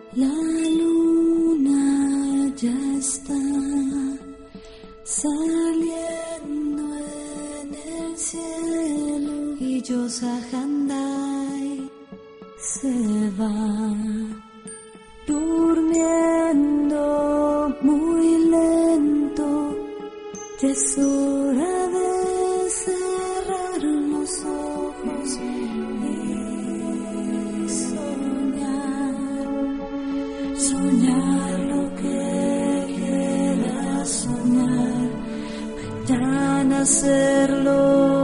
La luna ya está saliendo en el cielo y Yosahandai se va durmiendo muy lento. Ya es hora de cerrar los ojos y soñar lo que quieras soñar, mañana hacerlo.